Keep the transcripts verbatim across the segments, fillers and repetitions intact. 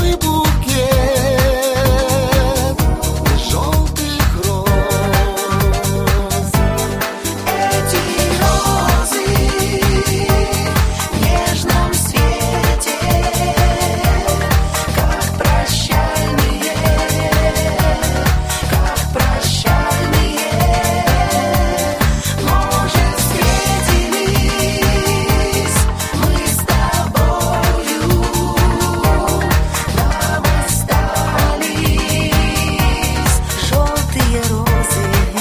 целый букет желтых роз. Эти розы в нежном свете, как прощальные, как прощальные. Может, встретились мы с тобою, нам остались желтые розы.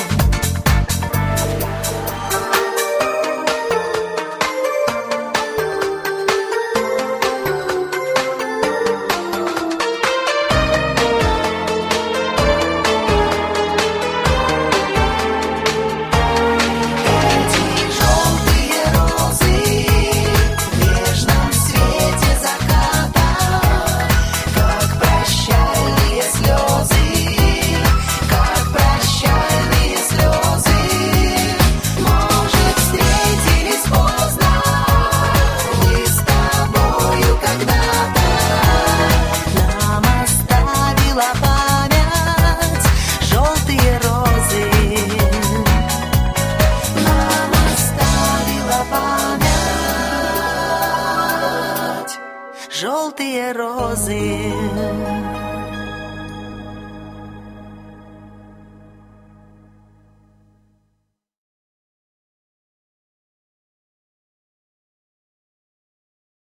Эти желтые розы в нежном свете заката, как прощальные слезы, как прощальные слезы. Может, встретились поздно мы с тобою когда-то, нам оставила память желтые розы. Нам оставила память желтые розы.